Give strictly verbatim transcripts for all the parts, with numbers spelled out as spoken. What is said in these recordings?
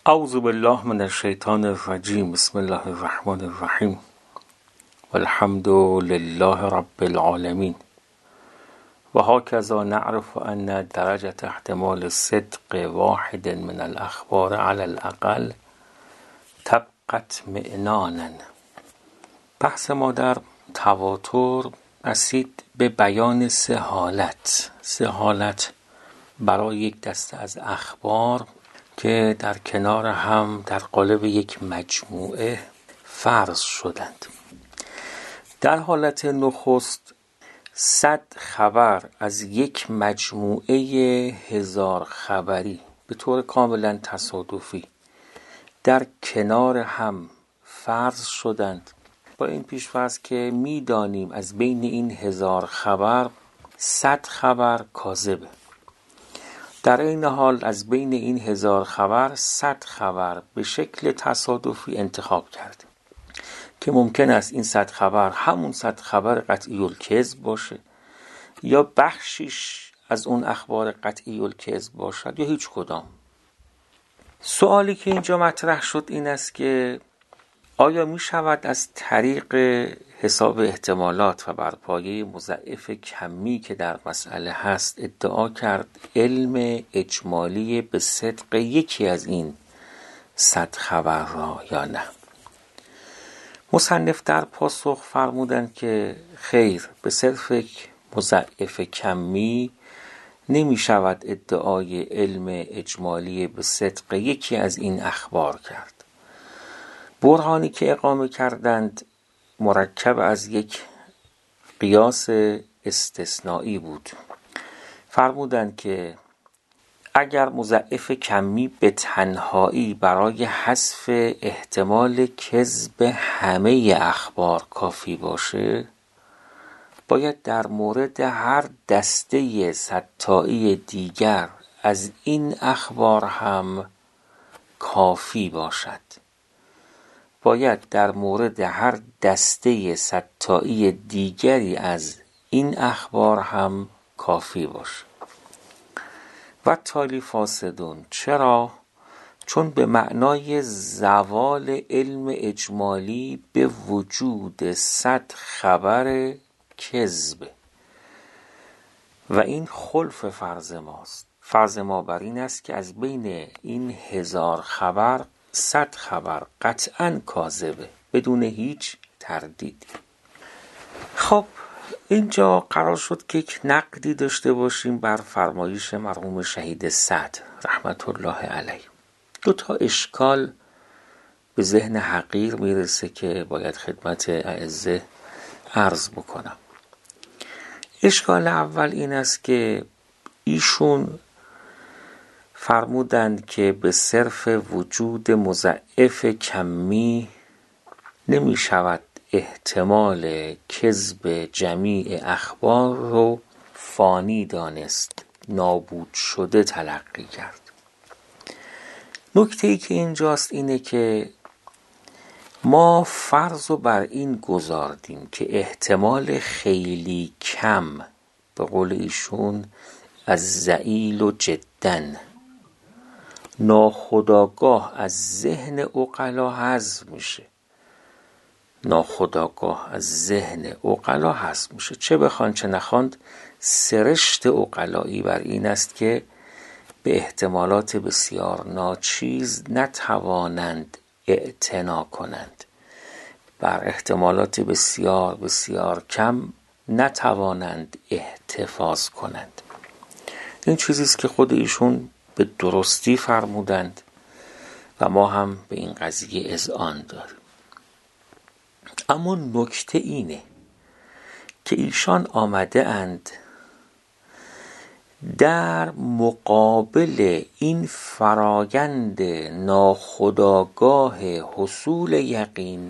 اعوذ بالله من الشیطان الرجیم. بسم الله الرحمن الرحیم. والحمد لله رب العالمین. و هكذا نعرف ان درجة احتمال الصدق واحد من الاخبار على الاقل تبقى اطمئنانا. بحث ما در تواتر رسید به بیان سه حالت سه حالت برای یک دسته از اخبار که در کنار هم در قالب یک مجموعه فرض شدند. در حالت نخست صد خبر از یک مجموعه هزار خبری به طور کاملا تصادفی در کنار هم فرض شدند، با این پیش‌فرض که می‌دانیم از بین این هزار خبر صد خبر کاذبه. در این حال از بین این هزار خبر صد خبر به شکل تصادفی انتخاب کردیم که ممکن است این صد خبر همون صد خبر قطعی الکذب باشه یا بخشیش از اون اخبار قطعی الکذب باشد یا هیچ کدام. سوالی که اینجا مطرح شد این است که آیا می شود از طریق حساب احتمالات و بر پایه مضاعف کمی که در مسئله هست ادعا کرد علم اجمالی به صدق یکی از این صد خبر را یا نه؟ مصنف در پاسخ فرمودند که خیر، به صرف مضاعف کمی نمی شود ادعای علم اجمالی به صدق یکی از این اخبار کرد. برهانی که اقامه کردند مرکب از یک قیاس استثنایی بود. فرمودند که اگر مضاعف کمی به تنهایی برای حذف احتمال کذب همه اخبار کافی باشه، باید در مورد هر دسته صدتایی دیگر از این اخبار هم کافی باشد. باید در مورد هر دسته صدتایی دیگری از این اخبار هم کافی باشه. و تالی فاسدون، چرا؟ چون به معنای زوال علم اجمالی به وجود صد خبر کذب و این خلف فرض ماست. فرض ما بر این است که از بین این هزار خبر صد خبر قطعاً کاذبه بدون هیچ تردیدی. خب اینجا قرار شد که یک نقدی داشته باشیم بر فرمایش مرحوم شهید صدر رحمت الله علیه. دو تا اشکال به ذهن حقیر میرسه که باید خدمت اعزه عرض بکنم. اشکال اول این است که ایشون فرمودند که به صرف وجود مضاعف کمی نمی شود احتمال کذب جمیع اخبار رو فانی دانست، نابود شده تلقی کرد. نکته‌ای که اینجاست اینه که ما فرض رو بر این گذاردیم که احتمال خیلی کم، به قول ایشون از ضئیل و جدن، ناخودآگاه از ذهن عقلا حذف میشه. ناخودآگاه از ذهن عقلا حذف میشه. چه بخوان چه نخواند سرشت عقلایی بر این است که به احتمالات بسیار ناچیز نتوانند اعتنا کنند، بر احتمالات بسیار بسیار کم نتوانند احتفاظ کنند. این چیزیست که خود ایشون به درستی فرمودند و ما هم به این قضیه اذعان داریم. اما نکته اینه که ایشان آمده اند در مقابل این فرایند ناخودآگاه حصول یقین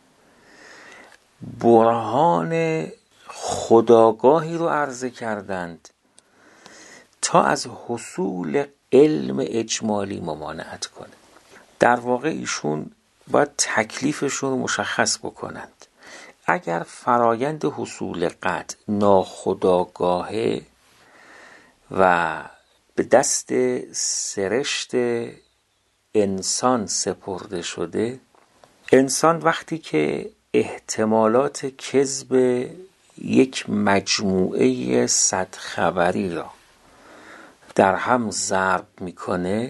برهان خودآگاهی رو عرضه کردند تا از حصول علم اجمالی ممانعت کنه. در واقع ایشون باید تکلیفشون رو مشخص بکنند. اگر فرایند حصول قطع ناخودآگاهه و به دست سرشت انسان سپرده شده، انسان وقتی که احتمالات کذب یک مجموعه صد خبری را در هم ضرب میکنه،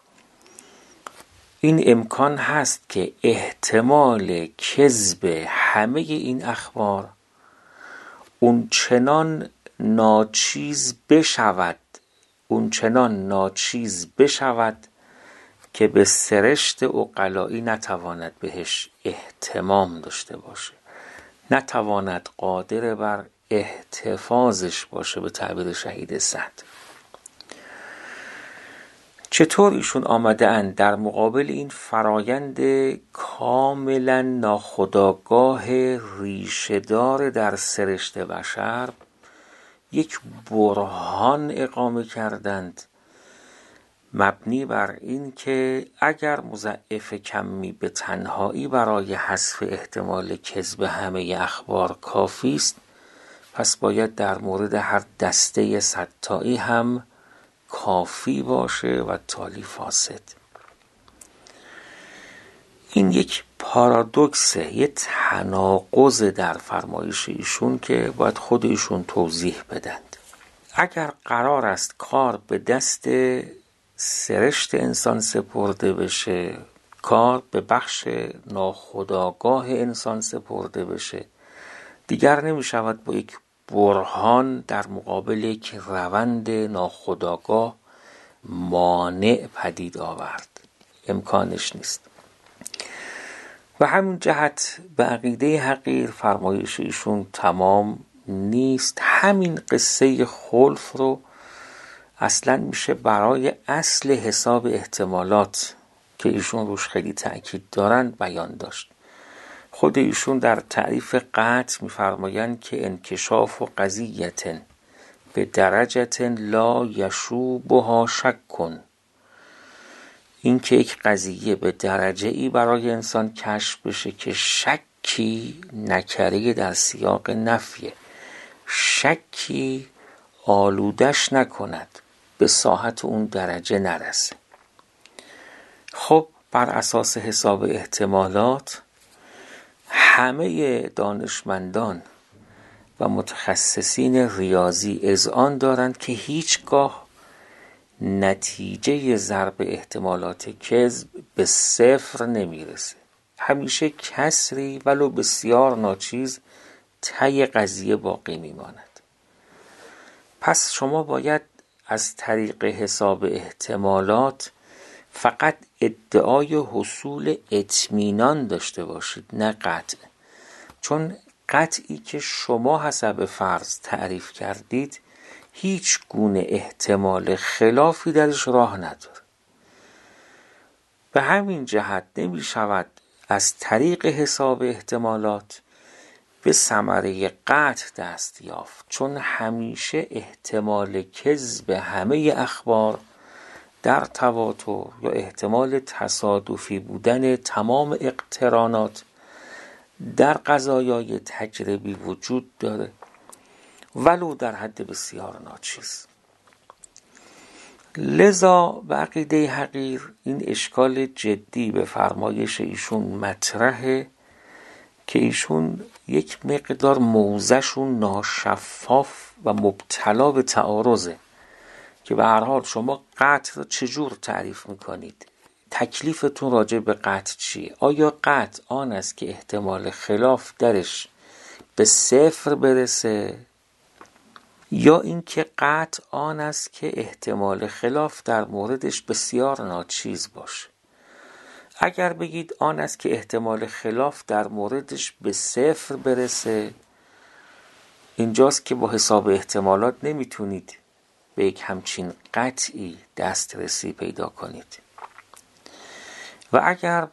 این امکان هست که احتمال کذب همه این اخبار اون چنان ناچیز بشود اون چنان ناچیز بشود که به سرشت عقلایی نتواند بهش اهتمام داشته باشه، نتواند قادر بر احتفاظش باشه، به تعبیر شهید صد. چطور ایشون آمده اند در مقابل این فرایند کاملا ناخودآگاه ریشه‌دار در سرشت بشر یک برهان اقامه کردند مبنی بر این که اگر مضاعف کمی به تنهایی برای حذف احتمال کذب همه اخبار کافی است، پس باید در مورد هر دسته صدتایی هم کافی باشه و تالی فاسد. این یک پارادوکسه، یک تناقض در فرمایش ایشون که باید خود ایشون توضیح بدند. اگر قرار است کار به دست سرشت انسان سپرده بشه، کار به بخش ناخودآگاه انسان سپرده بشه، دیگر نمی شود با یک برهان در مقابل یک روند ناخودآگاه مانع پدید آورد. امکانش نیست. و همین جهت به عقیده حقیر فرمایش ایشون تمام نیست. همین قصه خلف رو اصلا میشه برای اصل حساب احتمالات که ایشون روش خیلی تأکید دارن بیان داشت. خود ایشون در تعریف قطع میفرمایند که انکشاف و قضیت به درجت لا یشوبها شک کن، این که یک قضیه به درجه ای برای انسان کشف بشه که شکی نکره در سیاق نفیه، شکی آلودش نکند، به ساحت اون درجه نرسه. خب بر اساس حساب احتمالات همه دانشمندان و متخصصین ریاضی اذعان دارند که هیچگاه نتیجه ضرب احتمالات کذب به صفر نمیرسه. همیشه کسری ولو بسیار ناچیز ته قضیه باقی میماند. پس شما باید از طریق حساب احتمالات فقط ادعای حصول اطمینان داشته باشید، نه قطع. چون قطعی که شما حسب فرض تعریف کردید هیچ گونه احتمال خلافی درش راه نداره. به همین جهت نمی شود از طریق حساب احتمالات به ثمره قطع دست یافت، چون همیشه احتمال کذب همه اخبار در تواتر یا احتمال تصادفی بودن تمام اقترانات در قضایای تجربی وجود داره، ولو در حد بسیار ناچیز. لذا به عقیده حقیر این اشکال جدی به فرمایش ایشون مطرحه که ایشون یک مقدار موضعشون ناشفاف و مبتلا به تعارضه که به هر حال شما قطع را چجور تعریف میکنید؟ تکلیفتون راجع به قطع چیه؟ آیا قطع آن است که احتمال خلاف درش به صفر برسه، یا اینکه قطع آن است که احتمال خلاف در موردش بسیار ناچیز باشه؟ اگر بگید آن است که احتمال خلاف در موردش به صفر برسه، اینجاست که با حساب احتمالات نمیتونید به یک همچین قطعی دسترسی پیدا کنید. و اگر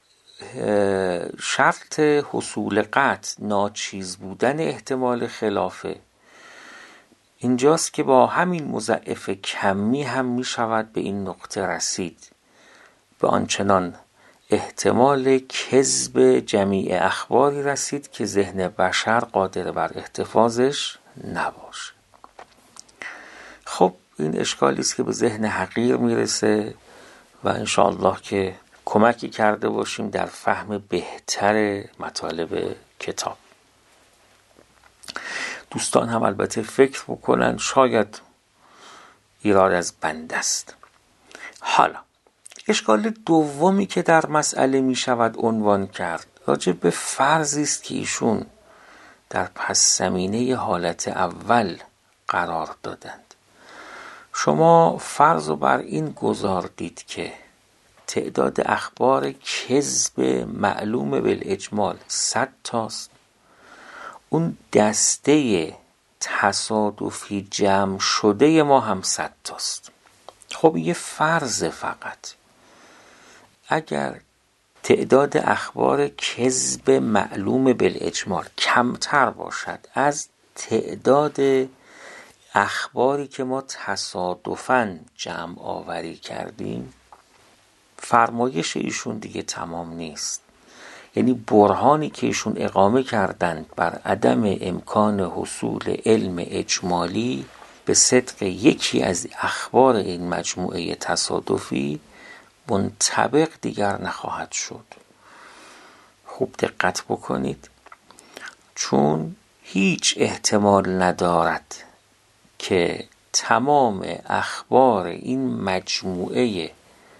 شرط حصول قطع ناچیز بودن احتمال خلافه، اینجاست که با همین مضاعف کمی هم می شود به این نقطه رسید، به آنچنان احتمال کذب جمیع اخباری رسید که ذهن بشر قادر بر احتفاظش نباشه. خب این اشکالی است که به ذهن حقیر میرسه و انشاءالله که کمکی کرده باشیم در فهم بهتر مطالب کتاب. دوستان هم البته فکر بکنن، شاید ایراد از بنده است. حالا اشکال دومی که در مسئله می شود عنوان کرد راجع به فرضی است که ایشون در پس زمینه حالت اول قرار دادند. شما فرض رو بر این گذاردید که تعداد اخبار کذب معلوم بالاجمال صد تاست، اون دسته تصادفی جمع شده ما هم صد تاست. خب یه فرض فقط. اگر تعداد اخبار کذب معلوم بالاجمال کمتر باشد از تعداد اخباری که ما تصادفاً جمع آوری کردیم، فرمایش ایشون دیگه تمام نیست. یعنی برهانی که ایشون اقامه کردند بر عدم امکان حصول علم اجمالی به صدق یکی از اخبار این مجموعه تصادفی منطبق دیگر نخواهد شد. خوب دقت بکنید، چون هیچ احتمال ندارد که تمام اخبار این مجموعه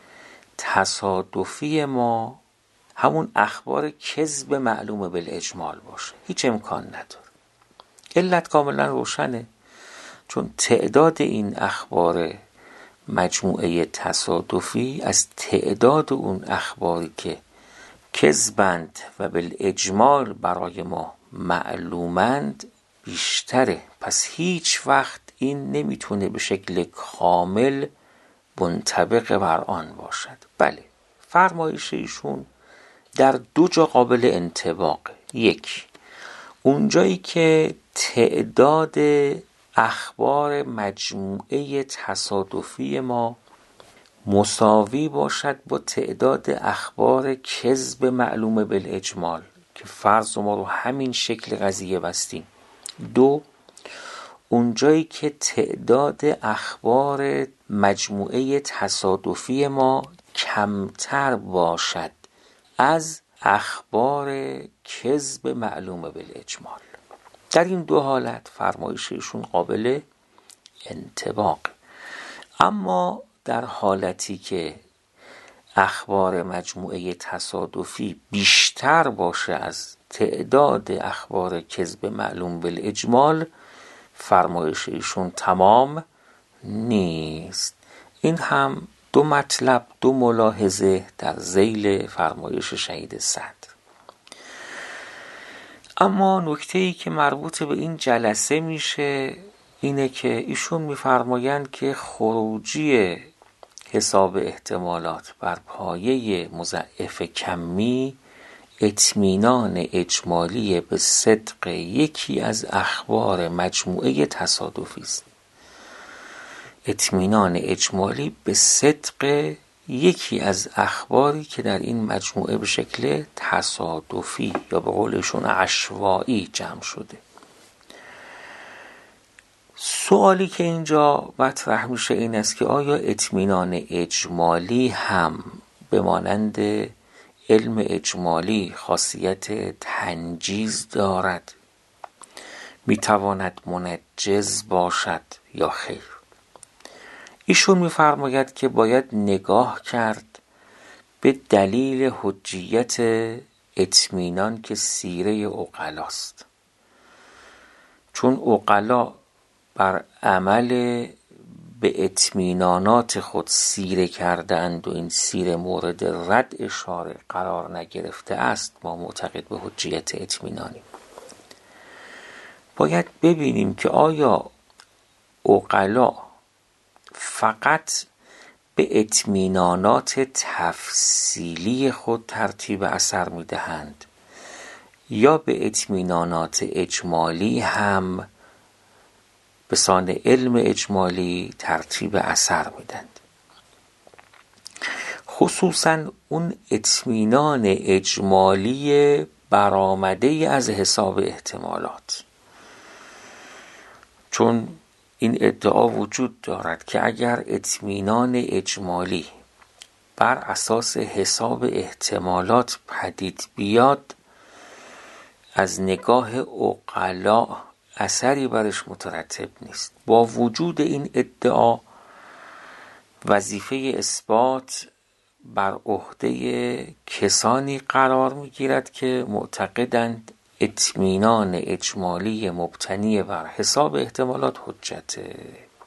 تصادفی ما همون اخبار کذب معلوم بالاجمال باشه. هیچ امکان نداره. علت کاملا روشنه، چون تعداد این اخبار مجموعه تصادفی از تعداد اون اخباری که کذبند و بالاجمال برای ما معلومند بیشتره. پس هیچ وقت این نمیتونه به شکل کامل منطبق بر آن باشد. بله، فرمایش ایشون در دو جا قابل انطباق. یک، اونجایی که تعداد اخبار مجموعه تصادفی ما مساوی باشد با تعداد اخبار کذب معلوم بالاجمال، که فرض ما رو همین شکل قضیه بستیم. دو، اونجایی که تعداد اخبار مجموعه تصادفی ما کمتر باشد از اخبار کذب معلوم بالاجمال. در این دو حالت فرمایششون قابل انطباق. اما در حالتی که اخبار مجموعه تصادفی بیشتر باشه از تعداد اخبار کذب معلوم بالاجمال، فرمایش ایشون تمام نیست. این هم دو مطلب، دو ملاحظه در ذیل فرمایش شهید صدر. اما نکته‌ای که مربوط به این جلسه میشه اینه که ایشون میفرمایند که خروجی حساب احتمالات بر پایه مضاعف کمی اطمینان اجمالی به صدق یکی از اخبار مجموعه تصادفی است. اطمینان اجمالی به صدق یکی از اخباری که در این مجموعه به شکل تصادفی یا به قولشون عشوایی جمع شده. سوالی که اینجا مطرح میشه این است که آیا اطمینان اجمالی هم به مانند علم اجمالی خاصیت تنجیز دارد؟ میتواند منجز باشد یا خیر؟ ایشون میفرماید که باید نگاه کرد به دلیل حجیت اطمینان که سیره عقلاست. چون عقلا بر عمل به اطمینانات خود سیره کردند و این سیره مورد رد اشاره قرار نگرفته است، ما معتقد به حجیت اطمینانیم. باید ببینیم که آیا عقلا فقط به اطمینانات تفصیلی خود ترتیب اثر میدهند یا به اطمینانات اجمالی هم به سان علم اجمالی ترتیب اثر میدند. خصوصا اون اطمینان اجمالی برآمده از حساب احتمالات، چون این ادعا وجود دارد که اگر اطمینان اجمالی بر اساس حساب احتمالات پدید بیاد از نگاه عقلا اثری برش مترتب نیست. با وجود این ادعا وظیفه اثبات بر عهده کسانی قرار میگیرد که معتقدند اطمینان اجمالی مبتنی بر حساب احتمالات حجته.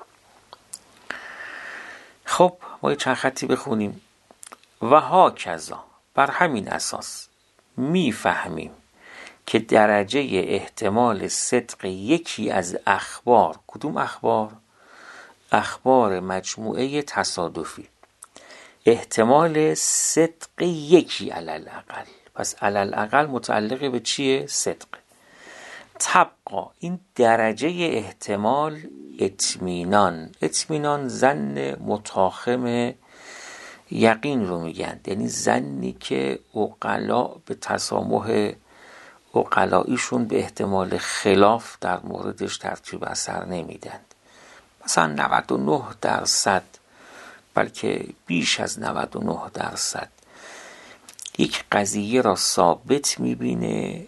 خب ما یه چند خطی بخونیم. و هاکذا، بر همین اساس میفهمیم که درجه احتمال صدق یکی از اخبار، کدوم اخبار؟ اخبار مجموعه تصادفی، احتمال صدق یکی علل اقل، پس علل اقل متعلق به چیه؟ صدق. طبقا، این درجه احتمال اطمینان، اطمینان زن متاخم یقین رو میگن، یعنی زنی که عقلا به تسامح عقلاییشون به احتمال خلاف در موردش ترتیب اثر نمیدند. مثلا نود و نه درصد، بلکه بیش از نود و نه درصد یک قضیه را ثابت میبینه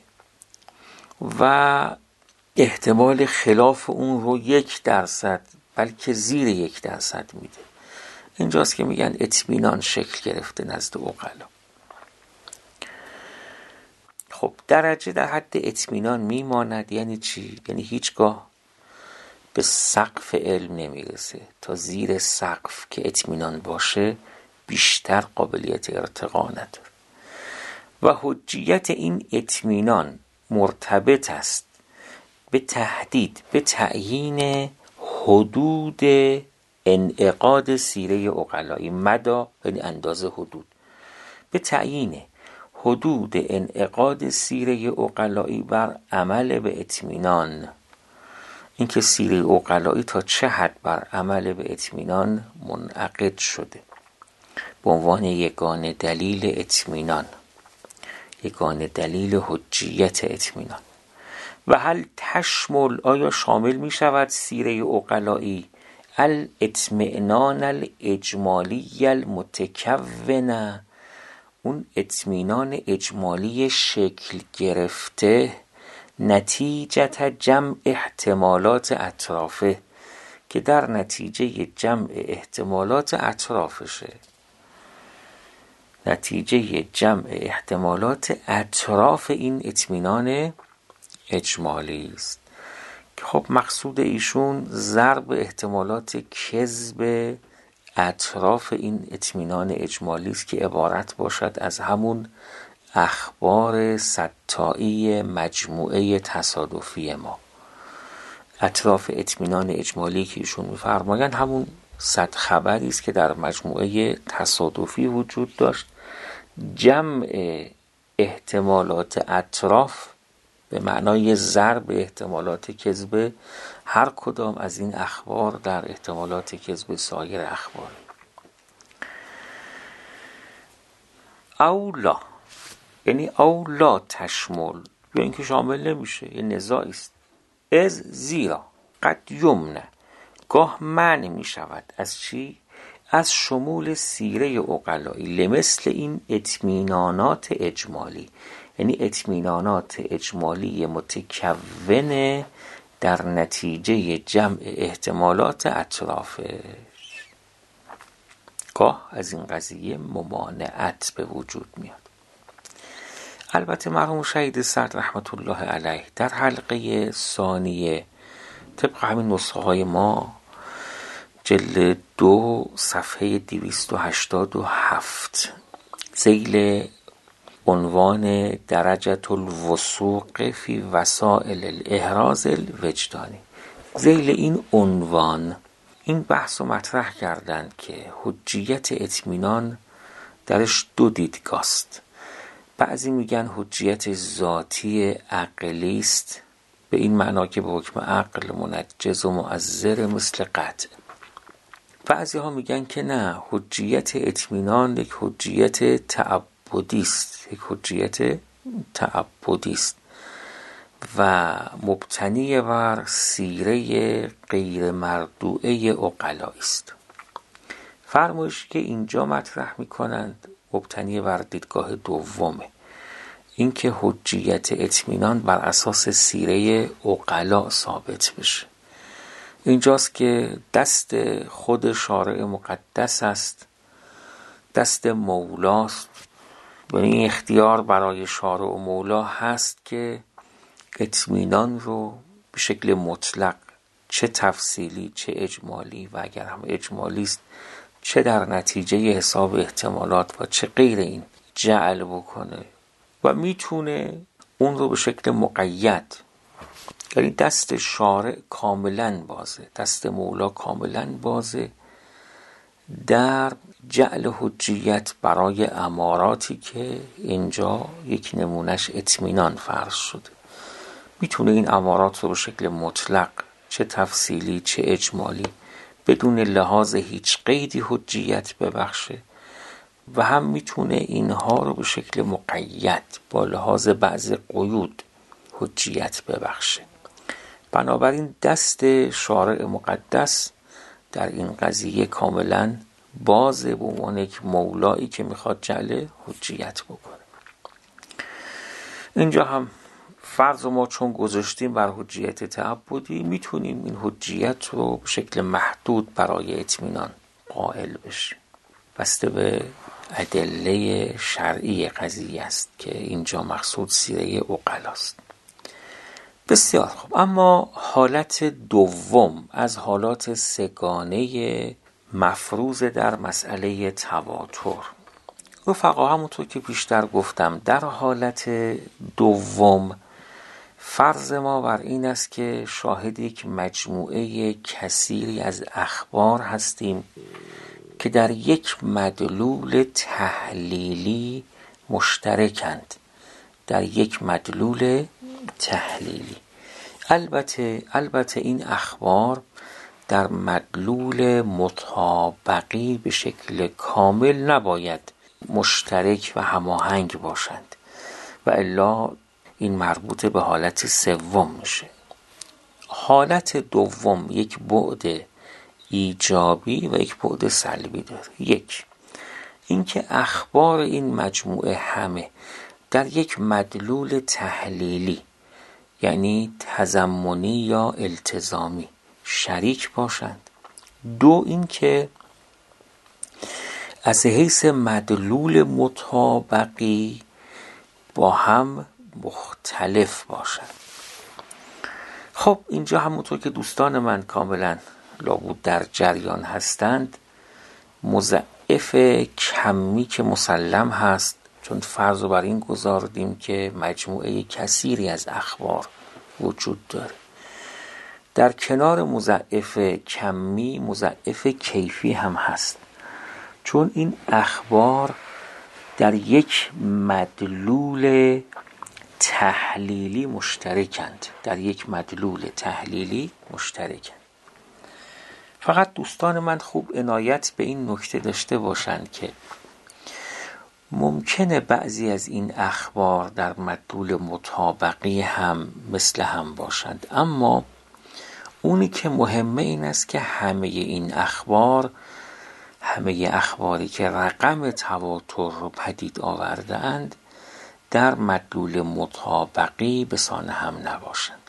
و احتمال خلاف اون رو یک درصد بلکه زیر یک درصد میده. اینجاست که میگن اطمینان شکل گرفته نزد عقلا. خب درجه در حد اطمینان میماند، یعنی چی؟ یعنی هیچگاه به سقف علم نمیرسه. تا زیر سقف که اطمینان باشه بیشتر قابلیت ارتقا نداره. و حجیت این اطمینان مرتبط است به تهدید، به تعیین حدود انعقاد سیره عقلایی. مدى یعنی اندازه حدود، به تعیین حدود انعقاد سیره عقلایی بر عمل به اطمینان. اینکه سیره عقلایی تا چه حد بر عمل به اطمینان منعقد شده به عنوان یگانه دلیل اطمینان، یگانه دلیل حجیت اطمینان. و هل تشمل، آیا شامل می شود سیره عقلایی الاطمئنان الاجمالی المتکون، اون اطمینان اجمالی شکل گرفته نتیجت جمع احتمالات اطرافه، که در نتیجه جمع احتمالات اطرافشه، نتیجه جمع احتمالات اطراف این اطمینان اجمالی است. خب مقصود ایشون ضرب احتمالات کذب اطراف این اطمینان اجمالی است که عبارت باشد از همون اخبار صدتایی مجموعه تصادفی ما. اطراف اطمینان اجمالی که ایشون می‌فرمایند همون صد خبری است که در مجموعه تصادفی وجود داشت. جمع احتمالات اطراف به معنای ضرب احتمالات کذب هر کدام از این اخبار در احتمالات کذب سایر اخبار. اولا یعنی اولا تشمل، یا اینکه شامل نمیشه، یه نزاعی است. از زیرا قد یمنع، گاه منع می شود از چی؟ از شمول سیره عقلایی لمثل این اطمینانات اجمالی، یعنی اطمینانات اجمالی متکون در نتیجه جمع احتمالات اطرافش. گاه از این قضیه ممانعت به وجود میاد. البته مرحوم شهید صدر رحمت الله علیه در حلقه ثانیه طبق همین نسخه های ما جلد دو صفحه دویست و هشتاد و هفت ذیل عنوان درجة الوثوق فی وسائل الاحراز الوجدانی، ذیل این عنوان این بحث رو مطرح کردند که حجیت اطمینان درش دو دیدگاه است. بعضی میگن حجیت ذاتی عقلی است، به این معنا که به حکم عقل منجز و مؤثر مثل قطع. بعضی ها میگن که نه، حجیت اطمینان یک حجیت تعبدی است، یک حجیت تعبدی است و مبتنی بر سیره غیر مردوعه عقلایی است. فرمایشی که اینجا مطرح میکنند مبتنی بر دیدگاه دومه، اینکه حجیت اطمینان بر اساس سیره عقلا ثابت بشه. اینجاست که دست خود شارع مقدس است، دست مولاست، یعنی این اختیار برای شارع و مولا هست که اطمینان رو به شکل مطلق، چه تفصیلی چه اجمالی، و اگر هم اجمالی است چه در نتیجه حساب احتمالات و چه غیر این، جعل بکنه و میتونه اون رو به شکل مقید، یعنی دست شارع کاملا بازه، دست مولا کاملا بازه در جعل حجیت برای اماراتی که اینجا یک نمونش اطمینان فرض شده. میتونه این امارات رو به شکل مطلق، چه تفصیلی چه اجمالی، بدون لحاظ هیچ قیدی حجیت ببخشه و هم میتونه اینها رو به شکل مقید با لحاظ بعض قیود حجیت ببخشه. بنابراین دست شارع مقدس در این قضیه کاملا بازه به عنوان یک مولایی که میخواد جعل حجیت بکنه. اینجا هم فرض ما چون گذاشتیم بر حجیت تعبدی، میتونیم این حجیت رو به شکل محدود برای اطمینان قائل بشیم، بسته به ادله شرعی قضیه است که اینجا مقصود سیره عقلاست. بسیار خوب. اما حالت دوم از حالات سگانه مفروض در مسئله تواتر، رفقا همونطور که بیشتر گفتم در حالت دوم فرض ما بر این است که شاهد یک مجموعه کثیری از اخبار هستیم که در یک مدلول تحلیلی مشترکند، در یک مدلول تحلیلی. البته البته این اخبار در مدلول مطابقی به شکل کامل نباید مشترک و هماهنگ باشند و الا این مربوط به حالت سوم میشه. حالت دوم یک بعد ایجابی و یک بعد سلبی داره. یک، اینکه اخبار این مجموعه همه در یک مدلول تحلیلی یعنی تضمنی یا التزامی شریک باشند. دو، اینکه از حیث مدلول مطابقی با هم مختلف باشند. خب اینجا همونطور که دوستان من کاملا لابد در جریان هستند، مضاعف کمی که مسلم هست، چون فرض رو بر این گذاردیم که مجموعه کثیری از اخبار وجود داره. در کنار مضاعف کمی مضاعف کیفی هم هست، چون این اخبار در یک مدلول تحلیلی مشترکند، در یک مدلول تحلیلی مشترکند. فقط دوستان من خوب عنایت به این نکته داشته باشند که ممکنه بعضی از این اخبار در مدلول مطابقی هم مثل هم باشند، اما اونی که مهمه این است که همه این اخبار، همه اخباری که رقم تواتر رو پدید آورده اند، در مدلول مطابقی به سان هم نباشند.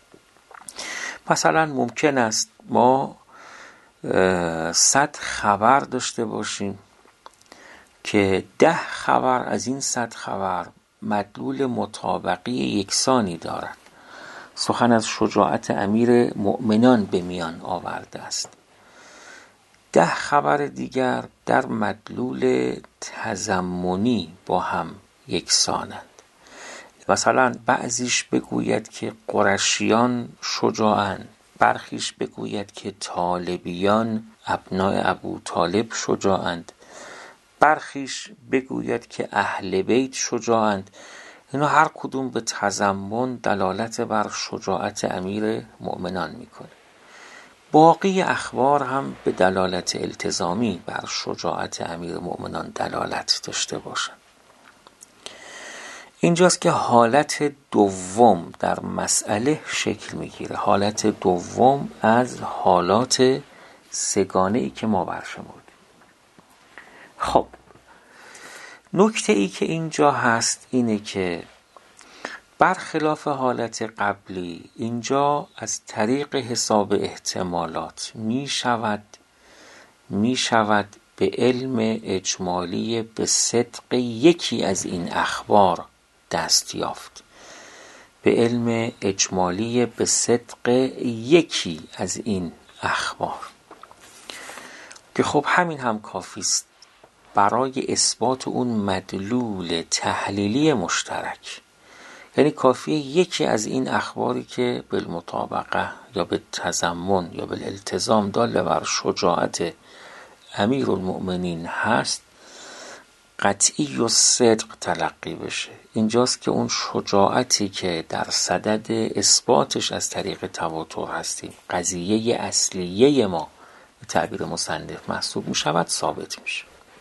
مثلا ممکن است ما صد خبر داشته باشیم که ده خبر از این صد خبر مدلول مطابقی یکسانی دارد. سخن از شجاعت امیر مؤمنان به میان آورده است. ده خبر دیگر در مدلول تضمنی با هم یکسانند. مثلا بعضیش بگوید که قریشیان شجاعند، برخیش بگوید که طالبیان ابناء ابو طالب شجاعند، برخیش بگوید که اهل بیت شجاعند. اینا هر کدوم به تضمن دلالت بر شجاعت امیر مؤمنان میکنه. باقی اخبار هم به دلالت التزامی بر شجاعت امیر مؤمنان دلالت داشته باشند. اینجاست که حالت دوم در مسئله شکل میگیره. حالت دوم از حالات سگانه‌ای که ما برشمردیم. خب نکته ای که اینجا هست اینه که برخلاف حالت قبلی اینجا از طریق حساب احتمالات می شود می شود به علم اجمالی به صدق یکی از این اخبار دست یافت، به علم اجمالی به صدق یکی از این اخبار، که خب همین هم کافی است برای اثبات اون مدلول تحلیلی مشترک. یعنی کافیه یکی از این اخباری که بالمطابقه یا به تضمن یا به التزام دال بر شجاعت امیرالمؤمنین هست قطعی و صدق تلقی بشه. اینجاست که اون شجاعتی که در صدد اثباتش از طریق تواتر هستیم، قضیه اصلیه ما به تعبیر مصنف محسوب می شود، ثابت میشه.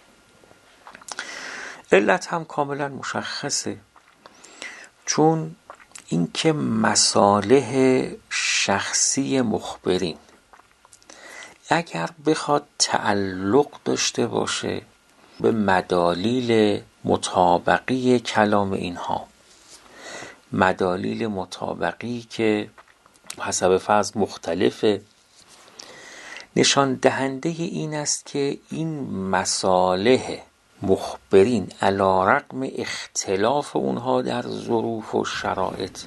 علت هم کاملا مشخصه، چون اینکه مصالح شخصی مخبرین اگر بخواد تعلق داشته باشه به مدالیل مطابقی کلام اینها، مدالیل مطابقی که حسب فرض مختلفه، نشان دهنده این است که این مصالح مخبرین علی رغم اختلاف اونها در ظروف و شرایط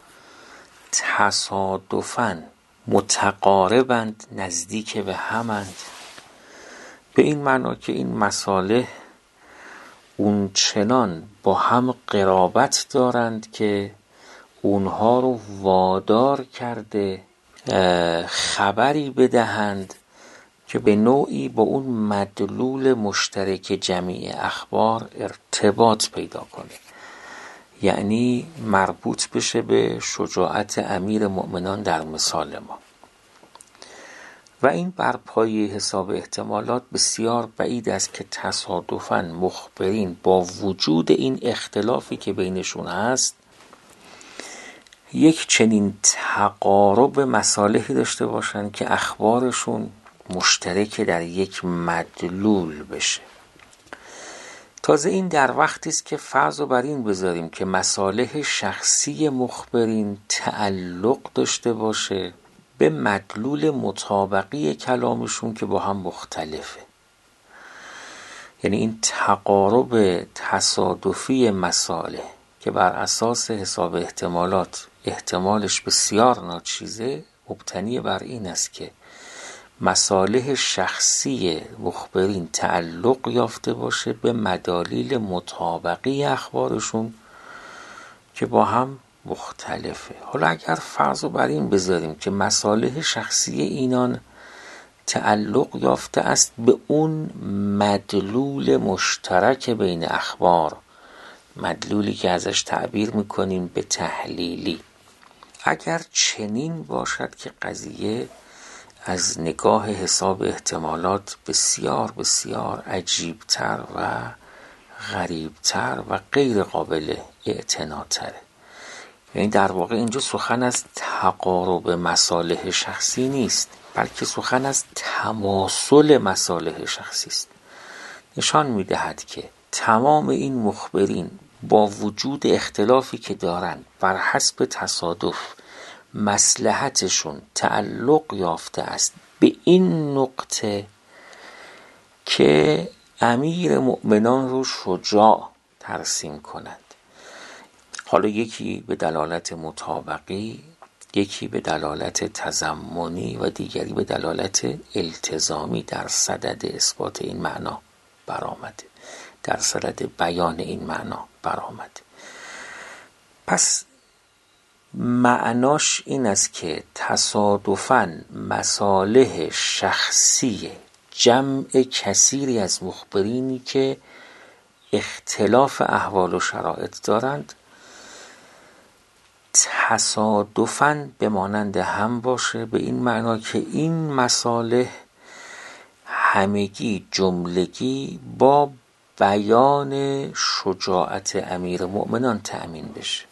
تصادفاً متقاربند، نزدیک به همند، به این معنا که این مصالح اون چنان با هم قرابت دارند که اونها رو وادار کرده خبری بدهند که به نوعی با اون مدلول مشترک جمیع اخبار ارتباط پیدا کنه، یعنی مربوط بشه به شجاعت امیر مؤمنان در مثال ما. و این بر پایه حساب احتمالات بسیار بعید است که تصادفاً مخبرین با وجود این اختلافی که بینشون هست یک چنین تقارب مصالحی داشته باشن که اخبارشون مشترک در یک مدلول بشه. تازه این در وقتی است که فرض رو بر این بذاریم که مصالح شخصی مخبرین تعلق داشته باشه به مدلول مطابقی کلامشون که با هم مختلفه. یعنی این تقارب تصادفی مصالح که بر اساس حساب احتمالات احتمالش بسیار ناچیزه، مبتنی بر این است که مصالح شخصی مخبرین تعلق یافته باشه به مدالیل مطابقی اخبارشون که با هم مختلفه. حالا اگر فرض رو بر این بذاریم که مصالح شخصی اینان تعلق یافته است به اون مدلول مشترک بین اخبار، مدلولی که ازش تعبیر میکنیم به تحلیلی، اگر چنین باشد که قضیه از نگاه حساب احتمالات بسیار بسیار عجیبتر و غریبتر و غیر قابل اعتناتره. یعنی در واقع اینجا سخن از تقارب مصالح شخصی نیست، بلکه سخن از تماسل مصالح شخصی است. نشان میدهد که تمام این مخبرین با وجود اختلافی که دارند بر حسب تصادف مصلحتشون تعلق یافته است به این نقطه که امیر مؤمنان رو شجاع ترسیم کنند. حالا یکی به دلالت مطابقی، یکی به دلالت تضمنی و دیگری به دلالت التزامی در صدد اثبات این معنا برآمده، در صدد بیان این معنا برآمده. پس معناش این است که تصادفاً مصالح شخصی جمع کثیری از مخبرینی که اختلاف احوال و شرایط دارند تصادفاً به مانند هم باشه، به این معنا که این مصالح همگی جملگی با بیان شجاعت امیر مؤمنان تأمین بشه.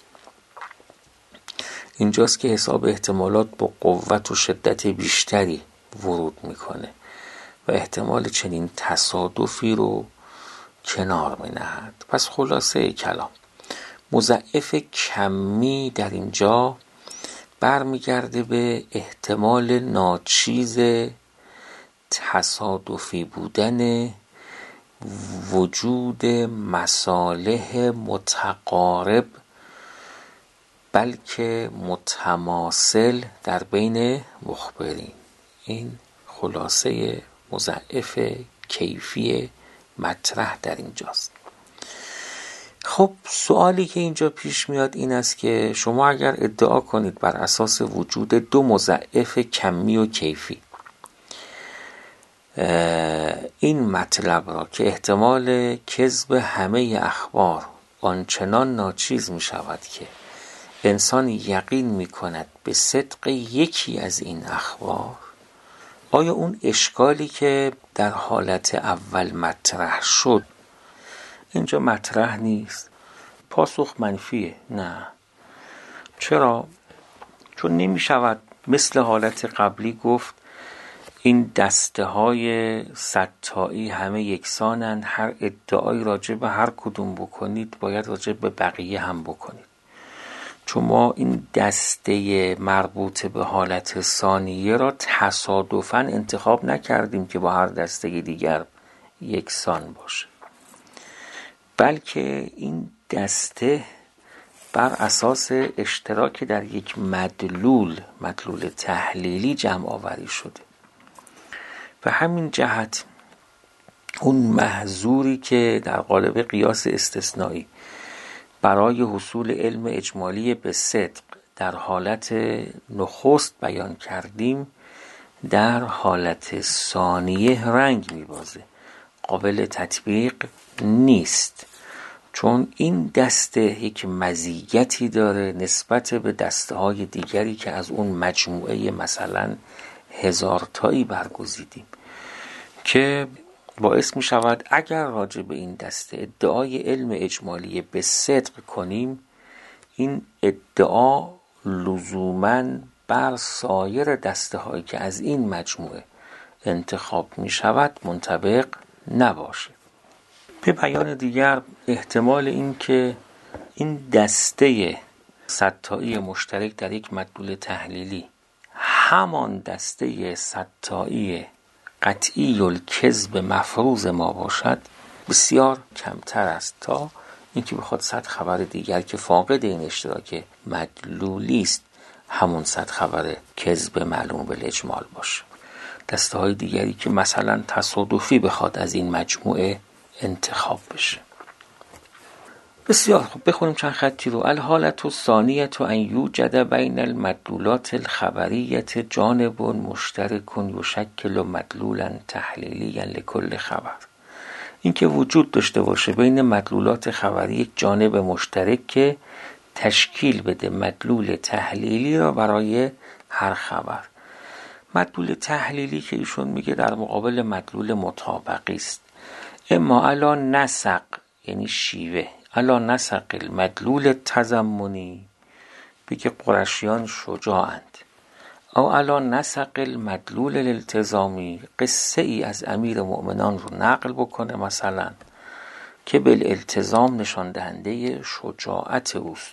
اینجاست که حساب احتمالات با قوت و شدت بیشتری ورود میکنه و احتمال چنین تصادفی رو کنار می نهد. پس خلاصه کلام، مضاعف کمی در اینجا برمیگرده به احتمال ناچیز تصادفی بودن وجود مصالح متقارب بلکه متماثل در بین مخبرین. این خلاصه مضاعف کیفی مطرح در اینجاست. خب سوالی که اینجا پیش میاد این است که شما اگر ادعا کنید بر اساس وجود دو مضاعف کمی و کیفی این مطلب را که احتمال کذب همه اخبار آنچنان ناچیز می شود که انسان یقین می کند به صدق یکی از این اخبار، آیا اون اشکالی که در حالت اول مطرح شد اینجا مطرح نیست؟ پاسخ منفیه. نه. چرا؟ چون نمی شود مثل حالت قبلی گفت این دسته های ستایی همه یکسانند، هر ادعایی راجع به هر کدوم بکنید باید راجع به بقیه هم بکنید. چون ما این دسته مربوط به حالت ثانیه را تصادفاً انتخاب نکردیم که با هر دسته دیگر یکسان باشه، بلکه این دسته بر اساس اشتراک در یک مدلول مدلول تحلیلی جمع آوری شده. و همین جهت اون محظوری که در قالب قیاس استثنایی برای حصول علم اجمالی به صدق در حالت نخست بیان کردیم در حالت ثانیه رنگ میبازه، قابل تطبیق نیست. چون این دسته یک مزیتی داره نسبت به دسته های دیگری که از اون مجموعه مثلا هزار تایی برگزیدیم که باعث می شود اگر راجع به این دسته ادعای علم اجمالی به صدق کنیم این ادعا لزوماً بر سایر دسته هایی که از این مجموعه انتخاب می شود منطبق نباشه. به بیان دیگر احتمال این که این دسته ستایی مشترک در یک مدلول تحلیلی همان دسته ستایی قطعی الکذب مفروض ما باشد بسیار کمتر است تا اینکه بخواد صد خبر دیگر که فاقد این اشتراک مدلولی است همون صد خبر کذب معلوم بالاجمال باشه. دسته های دیگری که مثلا تصادفی بخواد از این مجموعه انتخاب بشه. بسیار خوب، بخونیم چند خطی رو. الحالت الثانیة ان یوجد بین المدلولات الخبریة جانب مشترک یشکل مدلولا تحلیلیا لکل خبر. این که وجود داشته باشه بین مدلولات خبری یک جانب مشترک که تشکیل بده مدلول تحلیلی را برای هر خبر. مدلول تحلیلی که ایشون میگه در مقابل مدلول مطابقی است. اما علا نسق یعنی شیوه، علا نسق المدلول تضمنی بگه قرشیان شجاعند، او علا نسق المدلول الالتزامی قصه ای از امیر مؤمنان رو نقل بکنه مثلا که بالالتزام نشان دهنده شجاعت اوست.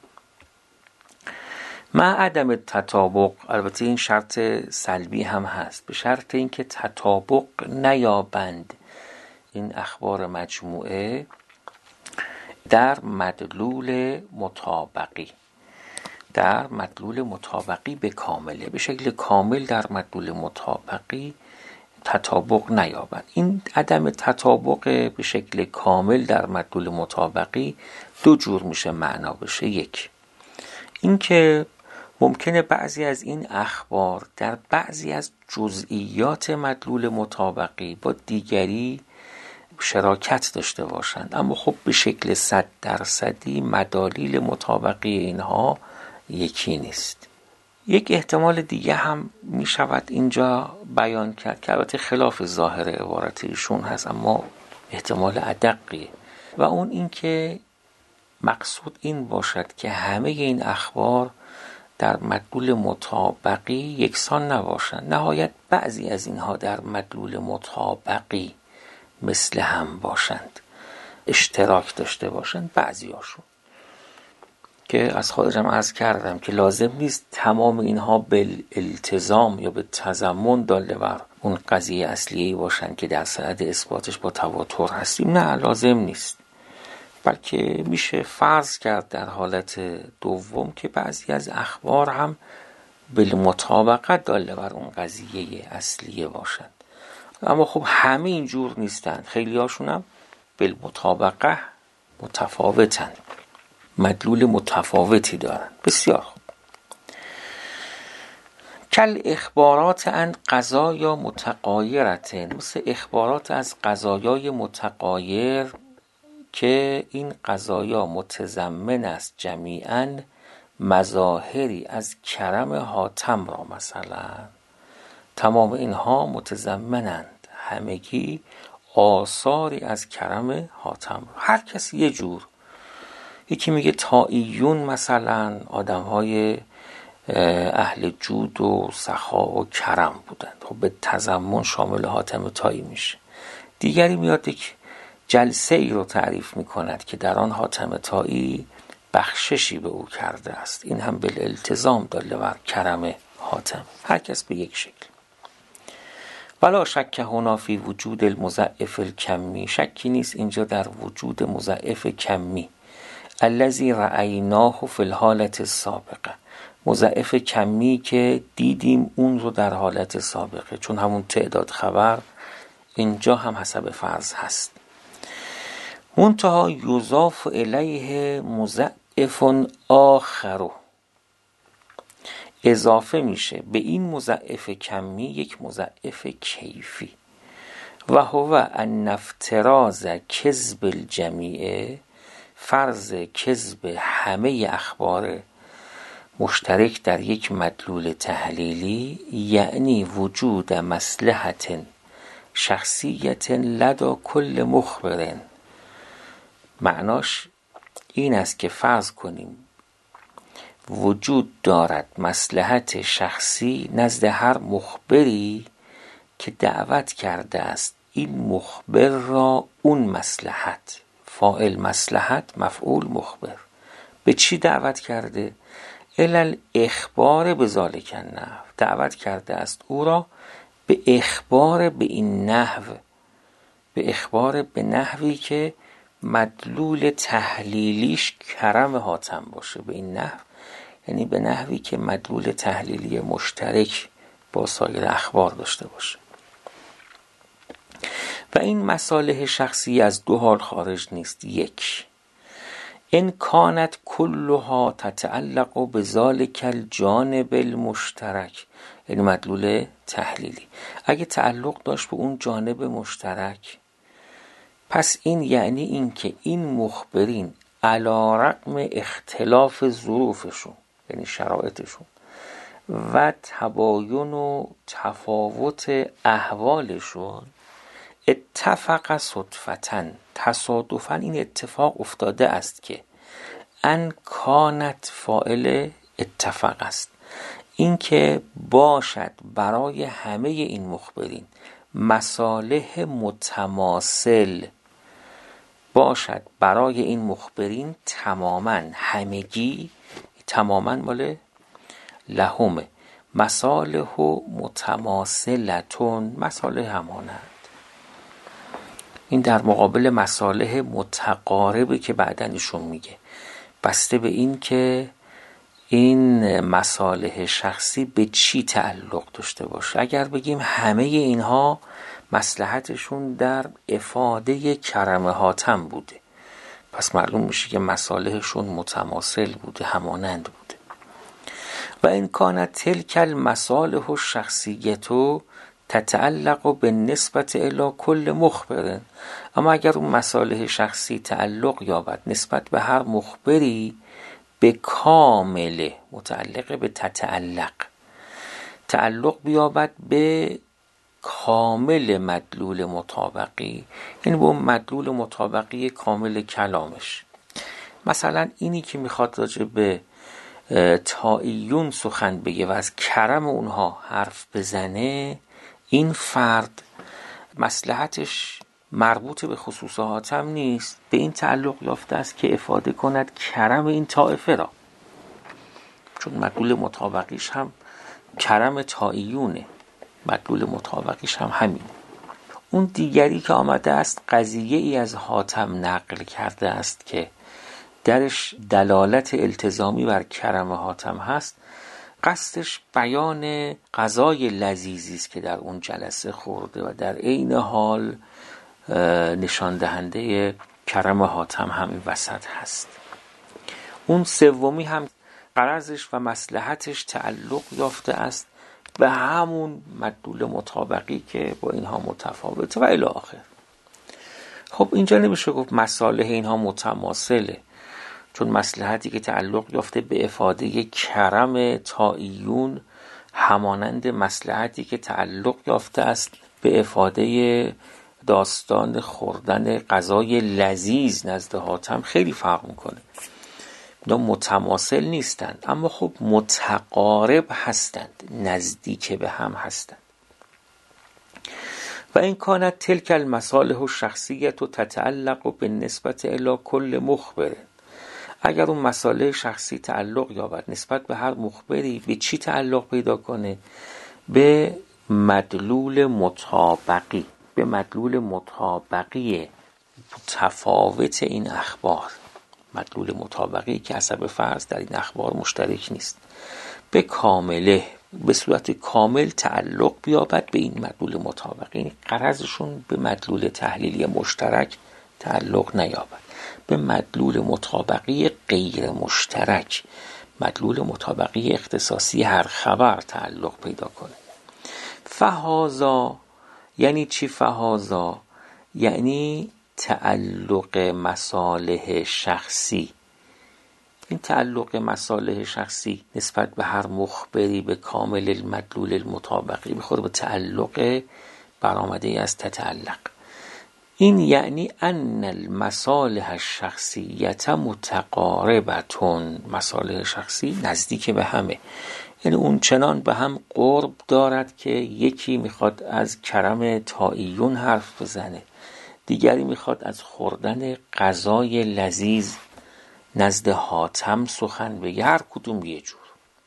مع عدم تطابق، البته این شرط سلبی هم هست، به شرط اینکه تطابق نیابند این اخبار مجموعه در مدلول مطابقی در مدلول مطابقی به کامله، به شکل کامل در مدلول مطابقی تطابق نیابند. این عدم تطابق به شکل کامل در مدلول مطابقی دو جور میشه معنا بشه. یک، این که ممکنه بعضی از این اخبار در بعضی از جزئیات مدلول مطابقی با دیگری شراکت داشته باشند، اما خب به شکل صد درصدی مدالیل مطابقی اینها یکی نیست. یک احتمال دیگه هم می شود اینجا بیان کرد که البته خلاف ظاهر عبارت ایشون هست اما احتمال ادقیه، و اون این که مقصود این باشد که همه این اخبار در مدلول مطابقی یکسان نباشند، نهایت بعضی از اینها در مدلول مطابقی مثل هم باشند. اشتراک داشته باشن، بعضیاشون که از خارجم عرض کردم که لازم نیست تمام اینها به التزام یا به تضمن داله بر اون قضیه اصلیه‌ای باشن که در صدد اثباتش با تواتر هستیم. نه، لازم نیست، بلکه میشه فرض کرد در حالت دوم که بعضی از اخبار هم بالمطابقت داله بر اون قضیه اصلیه باشند. اما خب همه اینجور نیستند، خیلی هاشون هم بالمطابقه متفاوتند، مدلول متفاوتی دارند. بسیار خوب. کل اخبارات عن قضایا متغایرتن، مثل اخبارات از قضایای متغایر که این قضایا متضمن است جمیعاً مظاهری از کرم حاتم را، مثلا تمام اینها متضمنند همگی آثاری از کرم حاتم. هر کسی یه جور، یکی میگه طائیون مثلا آدم های اهل جود و سخا و کرم بودند، خب به تضمن شامل حاتم طایی میشه. دیگری میاد یک جلسه ای رو تعریف میکند که در آن حاتم طایی بخششی به او کرده است، این هم به التزام داله بر کرم حاتم، هر کس به یک شکل. ولا شک هنا فی وجود المضاعف الکمی، شکی نیست اینجا در وجود مضاعف کمی، الذی رأیناه فی الحالة السابقه، مضاعف کمی که دیدیم اون رو در حالت سابقه، چون همون تعداد خبر اینجا هم حسب فرض هست. منتها یضاف الیه مضاعف آخر، اضافه میشه به این مضاعف کمی یک مضاعف کیفی، و هو ان افتراض کذب الجمیع، فرض کذب همه اخبار مشترک در یک مدلول تحلیلی، یعنی وجود مصلحت شخصیت لدى کل مخبر. معناش این است که فرض کنیم وجود دارد مصلحت شخصی نزد هر مخبری که دعوت کرده است این مخبر را اون مصلحت، فاعل مصلحت مفعول مخبر، به چی دعوت کرده؟ الال اخبار به ذالک النحو، دعوت کرده است او را به اخبار به این نحو، به اخبار به نحوی که مدلول تحلیلیش کرم حاتم باشه. به این نحو یعنی به نحوی که مدلول تحلیلی مشترک با سایر اخبار داشته باشه. و این مصالح شخصی از دو حال خارج نیست. یک، ان کانت کلها تتعلق بذالک الجانب المشترک، یعنی مدلول تحلیلی اگه تعلق داشت به اون جانب مشترک، پس این یعنی این که این مخبرین علی رغم اختلاف ظروفشون، یعنی شرایطشون، و تباین و تفاوت احوالشون، اتفق صدفةً، تصادفاً این اتفاق افتاده است که ان کانت فاعل اتفاق است، این که باشد برای همه این مخبرین مصالح متماثل، باشد برای این مخبرین تماما همگی، تماما مال لهم مصالح متماثلتون، مصالح همانند. این در مقابل مصالح متقاربه که بعداً ایشون میگه، بسته به این که این مصالح شخصی به چی تعلق داشته باشه. اگر بگیم همه اینها مصلحتشون در افاده کرم حاتم بوده، پس معلوم میشه که مصالحشون متماثل بوده، همانند بوده. و این کانت تلک المصالح الشخصیتو تتعلق به نسبت الی کل مخبر، اما اگر اون مصالح شخصی تعلق یابد نسبت به هر مخبری، به کامل، متعلق به تتعلق، تعلق بیابد به کامل مدلول مطابقی، یعنی به مدلول مطابقی کامل کلامش. مثلا اینی که میخواد راجع به طائیون سخن بگه و از کرم اونها حرف بزنه، این فرد مصلحتش مربوط به خصوص حاتم نیست، به این تعلق یافته است که افاده کند کرم این طائفه را، چون مدلول مطابقیش هم کرم طائیونه، مدلول مطابقیش هم همینه. اون دیگری که آمده است قضیه ای از حاتم نقل کرده است که درش دلالت التزامی بر کرم حاتم هست، قصدش بیان غذای لذیذی است که در اون جلسه خورده و در عین حال نشان دهنده کرم حاتم همین وسط هست. اون سومی هم غرضش و مصلحتش تعلق یافته است به همون مدلول مطابقی که با اینها متفاوته و الی آخر. خب اینجا نمیشه گفت مصالح اینها متماثله، چون مصلحتی که تعلق یافته به افاده کرم طائیون همانند مصلحتی که تعلق یافته است به افاده داستان خوردن غذای لذیذ نزد حاتم خیلی فرق میکنه. اینا متماثل نیستند، اما خب متقارب هستند، نزدیک به هم هستند. و این کانت تلک المصالح الشخصیت و تتعلق بالنسبت الی کل مخبر. اگر اون مصالح شخصی تعلق یابد نسبت به هر مخبری، به چی تعلق پیدا کنه؟ به مدلول مطابقی، به مدلول مطابقی متفاوت این اخبار، مدلول مطابقی که حسب فرض در این اخبار مشترک نیست، به کامله، به صورت کامل تعلق بیابد به این مدلول مطابقی. غرضشون به مدلول تحلیلی مشترک تعلق نیابد، به مدلول مطابقی غیر مشترک، مدلول مطابقی اختصاصی هر خبر تعلق پیدا کنه. فهازا یعنی چی؟ فهازا یعنی تعلق مصالح شخصی. این تعلق مصالح شخصی نسبت به هر مخبری به کامل المدلول المطابقی بخوره به تعلق برآمده از تتعلق. این یعنی ان المصالح الشخصیت متقاربتون، مصالح شخصی نزدیک به همه، یعنی اون چنان به هم قرب دارد که یکی میخواد از کرم طائیون حرف بزنه، دیگری میخواد از خوردن غذای لذیذ نزد حاتم سخن بگه، هر کدوم یه جور.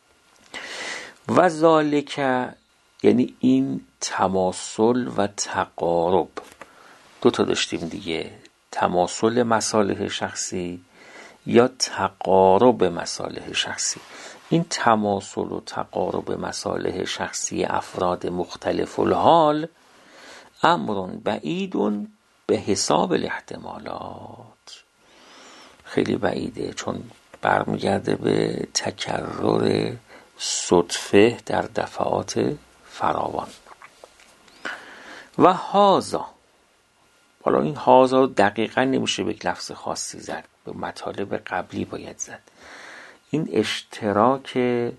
و ذالک یعنی این تماثل و تقارب، دو تا داشتیم دیگه، تماثل مصالح شخصی یا تقارب مصالح شخصی. این تماثل و تقارب مصالح شخصی افراد مختلف الحال امر بعید به حساب الاحتمالات، خیلی بعیده، چون برمیگرده به تکرر صدفه در دفعات فراوان. و هازا، حالا این هازا دقیقا نمیشه به لفظ خاصی زد، به مطالب قبلی باید زد. این اشتراک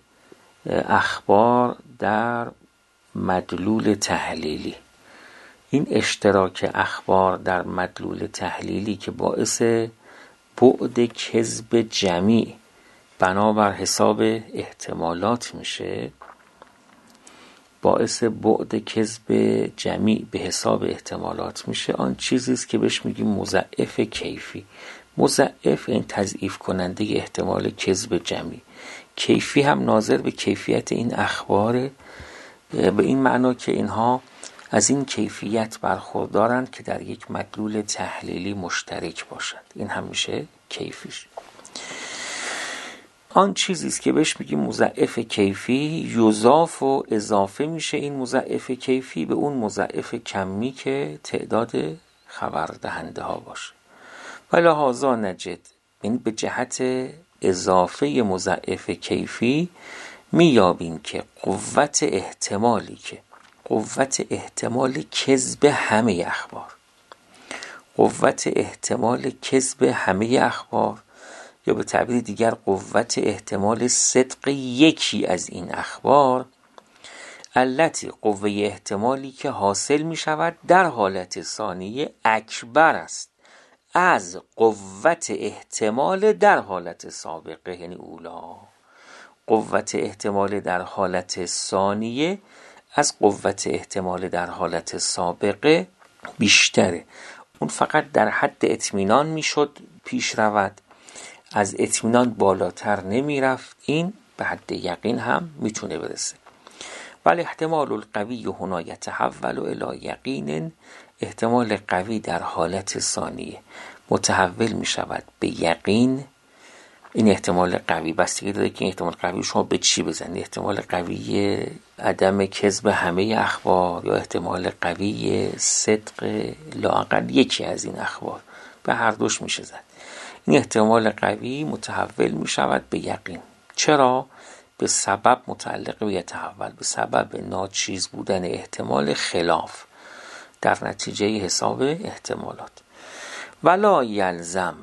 اخبار در مدلول تحلیلی، این اشتراک اخبار در مدلول تحلیلی که باعث بعد کذب جمعی بنابر حساب احتمالات میشه، باعث بعد کذب جمعی به حساب احتمالات میشه، آن چیزیست که بهش میگیم مضاعف کیفی. مضاعف این تضعیف کننده احتمال کذب جمعی. کیفی هم ناظر به کیفیت این اخبار، به این معنا که اینها از این کیفیت برخوردارند که در یک مدلول تحلیلی مشترک باشند. این هم میشه کیفیش. آن چیزیست که بهش میگیم مضاعف کیفی، یضاف و اضافه میشه این مضاعف کیفی به اون مضاعف کمی که تعداد خبر دهنده ها باشه. ولهذا نجد، یعنی به جهت اضافه مضاعف کیفی میابیم که قوت احتمالی که قوت احتمال کذب همه اخبار، قوت احتمال کذب همه اخبار، یا به تعبیر دیگر قوت احتمال صدق یکی از این اخبار، التی قوه احتمالی که حاصل می شود در حالت ثانیه اکبر است از قوت احتمال در حالت سابقه، یعنی اولا. قوت احتمال در حالت ثانیه از قوت احتمال در حالت سابقه بیشتره. اون فقط در حد اطمینان میشد پیش رود، از اطمینان بالاتر نمی رفت. این به حد یقین هم میتونه برسه. ولی احتمال القوی هنا یتحول الی یقین، احتمال قوی در حالت ثانیه متحول می شود به یقین. این احتمال قوی بستگی داره که این احتمال قوی شما به چی بزنید، احتمال قوی عدم کذب همه اخبار یا احتمال قوی صدق لااقل یکی از این اخبار، به هر دوش میشه زد. این احتمال قوی متحول می شود به یقین. چرا؟ به سبب متعلق به یتحول، به سبب ناچیز بودن احتمال خلاف در نتیجه حساب احتمالات. ولا یلزم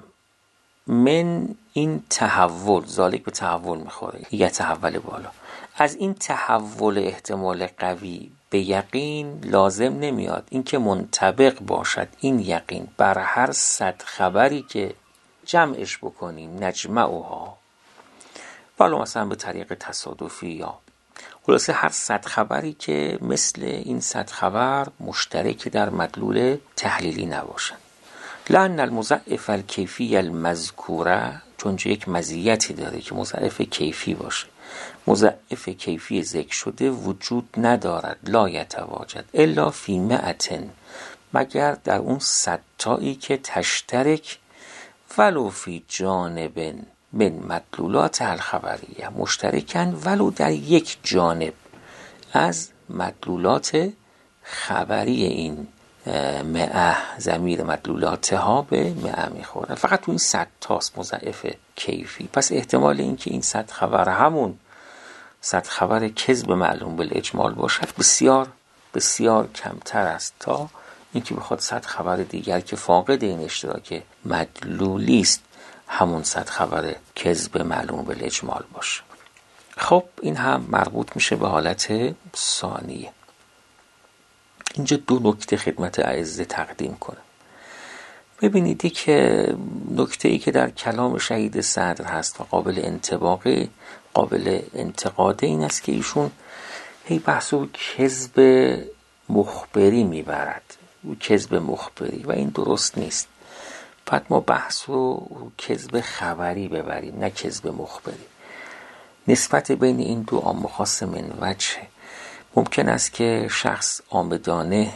من این تحول، ذالک به تحول میخوره، یتحول بالا، از این تحول احتمال قوی به یقین لازم نمیاد اینکه منطبق باشد این یقین بر هر صد خبری که جمعش بکنیم نجمعها، ولو مثلا به طریق تصادفی یا خلاصه هر صد خبری که مثل این صد خبر مشترک در مدلول تحلیلی نباشن. لأن المضاعف الکیفی المذکوره، چون یک مزیتی داره که مضاعف کیفی باشه، مضاعف کیفی ذکر شده وجود ندارد، لا یتواجد الا فی مئتن، مگر در اون صد تایی که تشترک ولو فی جانب من مدلولات الخبریه، مشترکن ولو در یک جانب از مدلولات خبری این مئه، ضمیر مدلولات ها به مئه میخورن، فقط تو این صد تاست مضاعف کیفی. پس احتمال اینکه این صد خبر همون صد خبر کذب معلوم بالاجمال باشد بسیار بسیار کمتر است تا اینکه بخواد صد خبر دیگر که فاقد این اشتراک مدلولی است همون صد خبر کذب معلوم بالاجمال باشه. خب این هم مربوط میشه به حالت ثانیه. اینجا دو نکته خدمت اعزه تقدیم کنم. ببینیدی که نکته ای که در کلام شهید صدر هست و قابل انطباقه، قابل انتقاده، این است که ایشون هی بحث و کذب مخبری میبرد، و کذب مخبری، و این درست نیست. پس ما بحث و کذب خبری ببریم نه کذب مخبری. نسبت بین این دو عام و خاص من وجه. ممکن است که شخص عامدانه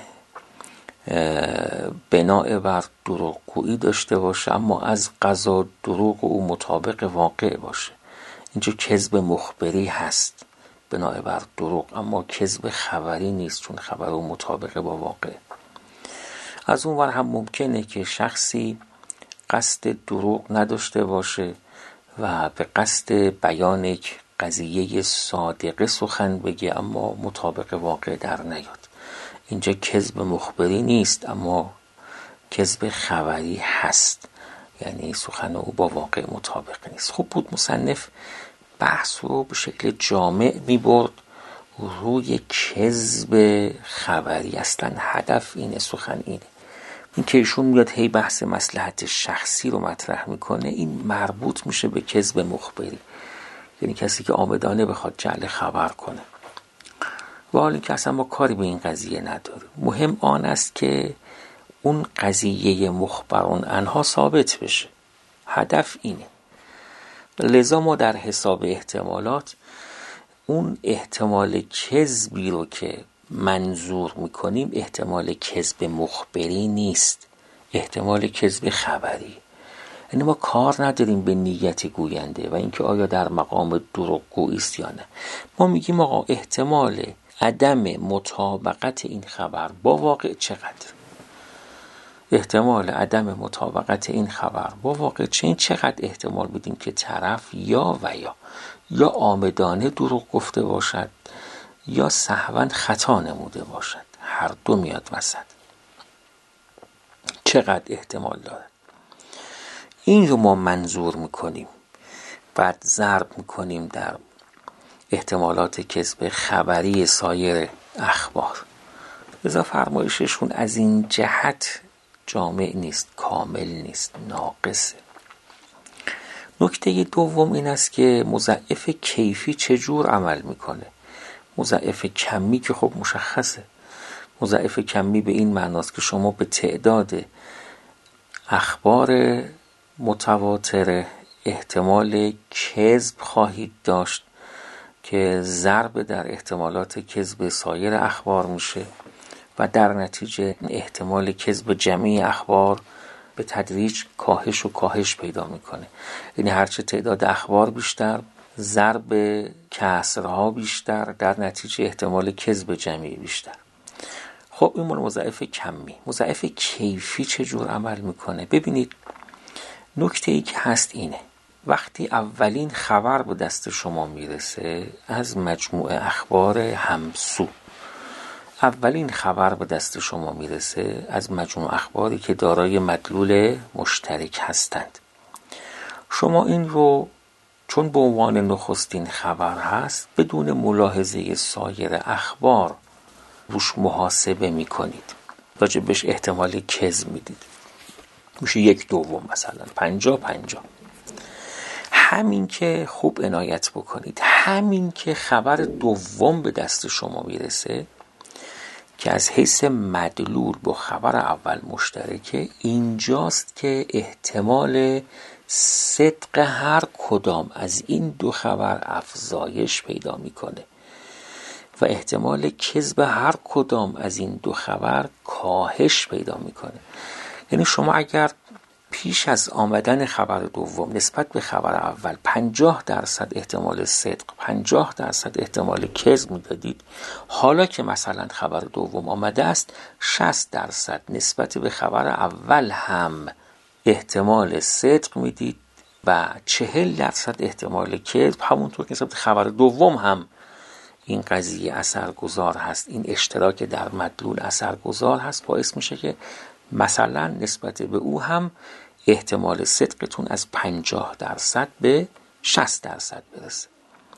بناء بر دروغگویی داشته باشه اما از قضا دروغ او مطابق واقع باشه، اینجا کذب مخبری هست بناء بر دروغ، اما کذب خبری نیست چون خبر او مطابق با واقع. از اون ور هم ممکنه که شخصی قصد دروغ نداشته باشه و به قصد بیان یک قضیه صادقه سخن بگه اما مطابق واقع در نیاد. اینجا کذب مخبری نیست اما کذب خبری هست، یعنی سخن او با واقع مطابق نیست. خوب بود مصنف بحث رو به شکل جامع می برد روی کذب خبری. اصلا هدف اینه، سخن اینه. این که ایشون میاد هی بحث مصلحت شخصی رو مطرح میکنه، این مربوط میشه به کذب مخبری، یعنی کسی که عامدانه بخواد جعل خبر کنه. و حالا که اصلا ما کاری به این قضیه نداریم، مهم آن است که اون قضیه مخبرون عنها ثابت بشه. هدف اینه. لذا ما در حساب احتمالات اون احتمال کذبی رو که منظور میکنیم احتمال کذب مخبری نیست، احتمال کذب خبری. یعنی ما کار نداریم به نیت گوینده و اینکه آیا در مقام دروغگویی است یا نه. ما میگیم آقا احتمال عدم مطابقت این خبر با واقع چقدر؟ احتمال عدم مطابقت این خبر با واقع چه این چقدر احتمال بدیم که طرف یا و یا یا عامدانه دروغ گفته باشد یا سهواً خطا نموده باشد، هر دو میاد وسط. چقدر احتمال داره؟ این رو ما منظور میکنیم، بعد ضرب میکنیم در احتمالات کذب خبری سایر اخبار. لذا فرمایششون از این جهت جامع نیست، کامل نیست، ناقصه. نکته دوم این است که مضاعف کیفی چجور عمل میکنه. مضاعف کمی که خب مشخصه. مضاعف کمی به این معناست که شما به تعداد اخبار متواتر احتمال کذب خواهید داشت که ضرب در احتمالات کذب سایر اخبار میشه و در نتیجه احتمال کذب جمعی اخبار به تدریج کاهش و کاهش پیدا میکنه. یعنی هرچه تعداد اخبار بیشتر، ضرب کسرها بیشتر، در نتیجه احتمال کذب جمعی بیشتر. خب این مال مضاعف کمی. مضاعف کیفی چجور عمل میکنه؟ ببینید نکته ای که هست اینه، وقتی اولین خبر به دست شما میرسه از مجموعه اخبار همسو، اولین خبر به دست شما میرسه از مجموعه اخباری که دارای مدلول مشترک هستند، شما این رو چون به عنوان نخستین خبر هست بدون ملاحظه سایر اخبار روش محاسبه میکنید، راجع بهش احتمال کذب میدید، میشه یک دوم، مثلا پنجا پنجا. همین که خوب عنایت بکنید، همین که خبر دوم به دست شما میرسه که از حیث مدلول با خبر اول مشترکه، اینجاست که احتمال صدق هر کدام از این دو خبر افزایش پیدا میکنه و احتمال کذب هر کدام از این دو خبر کاهش پیدا میکنه. یعنی شما اگر پیش از آمدن خبر دوم نسبت به خبر اول پنجاه درصد احتمال صدق، پنجاه درصد احتمال کذب میدادید، حالا که مثلا خبر دوم آمده است شصت درصد نسبت به خبر اول هم احتمال صدق میدید و چهل درصد احتمال کذب، همونطور که نسبت به خبر دوم هم این قضیه اثرگذار هست، این اشتراک در مدلول اثرگذار هست، باعث میشه که مثلا نسبت به او هم احتمال صدقتون از پنجاه درصد به شصت درصد برسه.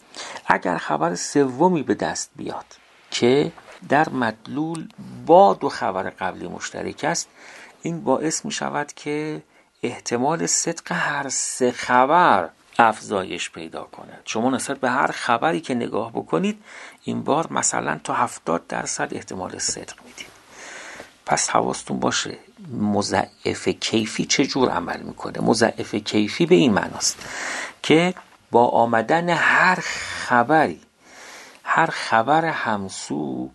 اگر خبر سومی به دست بیاد که در مدلول با دو خبر قبلی مشترک است، این باعث می شود که احتمال صدق هر سه خبر افزایش پیدا کند. شما نسبت به هر خبری که نگاه بکنید این بار مثلا تا هفتاد درصد احتمال صدق میدید. پس حواستون باشه مضاعف کیفی چجور عمل میکنه. مضاعف کیفی به این معناست که با آمدن هر خبری، هر خبر همسو،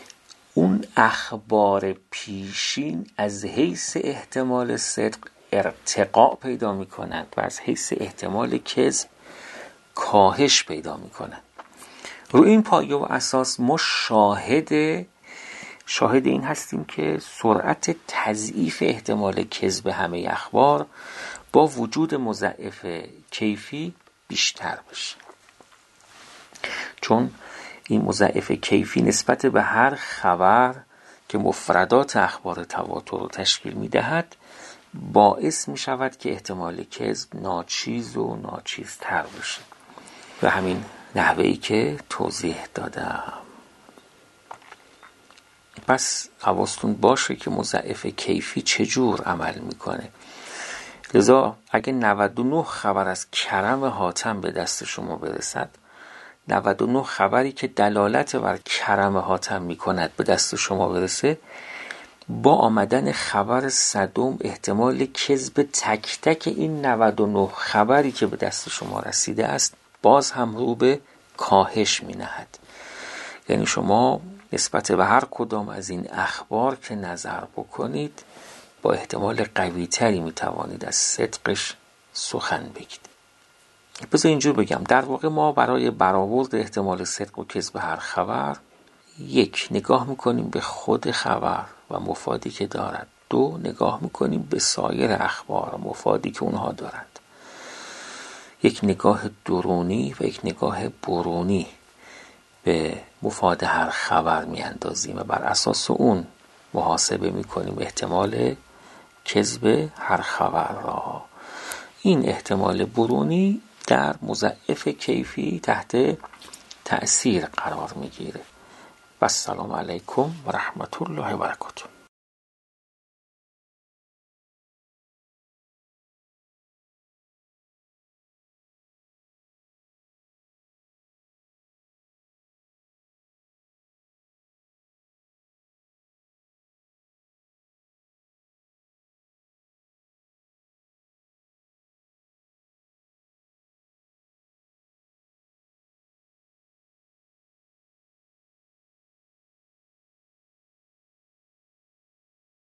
اون اخبار پیشین از حیث احتمال صدق ارتقا پیدا میکنند و از حیث احتمال کذب کاهش پیدا میکنند. رو این پایه و اساس ما شاهد شاهد این هستیم که سرعت تضعیف احتمال کذب همه اخبار با وجود مضاعف کیفی بیشتر بشه، چون این مضاعف کیفی نسبت به هر خبر که مفردات اخبار تواتر رو تشکیل میدهد باعث می شود که احتمال کذب ناچیز و ناچیزتر بشه، به همین نحوهی که توضیح دادم. پس حواستون باشه که مضاعف کیفی چجور عمل میکنه. لذا اگه نود و نه خبر از کرم حاتم به دست شما برسد، نود و نه خبری که دلالت بر کرم حاتم میکند به دست شما برسه، با آمدن خبر صدم احتمال کذب تک تک این نود و نه خبری که به دست شما رسیده است باز هم رو به کاهش می نهد. یعنی شما نسبت به هر کدام از این اخبار که نظر بکنید با احتمال قوی تری می توانید از صدقش سخن بگید. بذار اینجور بگم، در واقع ما برای برآورد احتمال صدق و کذب هر خبر، یک، نگاه میکنیم به خود خبر و مفادی که دارد، دو، نگاه میکنیم به سایر اخبار و مفادی که اونها دارند. یک نگاه درونی و یک نگاه برونی به مفاد هر خبر میاندازیم و بر اساس اون محاسبه میکنیم احتمال کذب هر خبر را. این احتمال برونی در مضاعف کیفی تحت تأثیر قرار میگیره. و السلام علیکم و رحمت الله و برکاته.